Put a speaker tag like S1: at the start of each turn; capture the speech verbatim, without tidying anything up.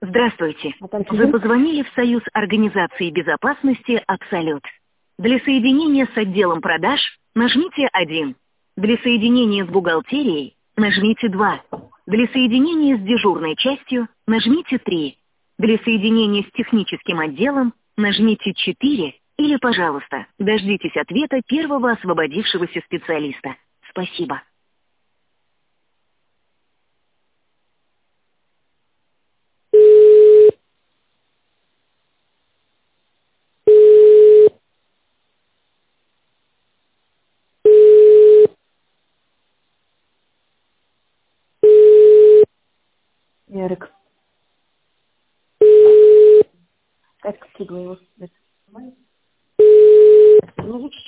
S1: Здравствуйте.
S2: А там
S1: Вы
S2: сидим?
S1: позвонили в Союз организации безопасности «Абсолют». Для соединения с отделом продаж нажмите один. Для соединения с бухгалтерией нажмите два. Для соединения с дежурной частью нажмите три. Для соединения с техническим отделом нажмите четыре. Или, пожалуйста, дождитесь ответа первого освободившегося специалиста. Спасибо.
S2: Ярик. Катька скидывала его. Ну, лучше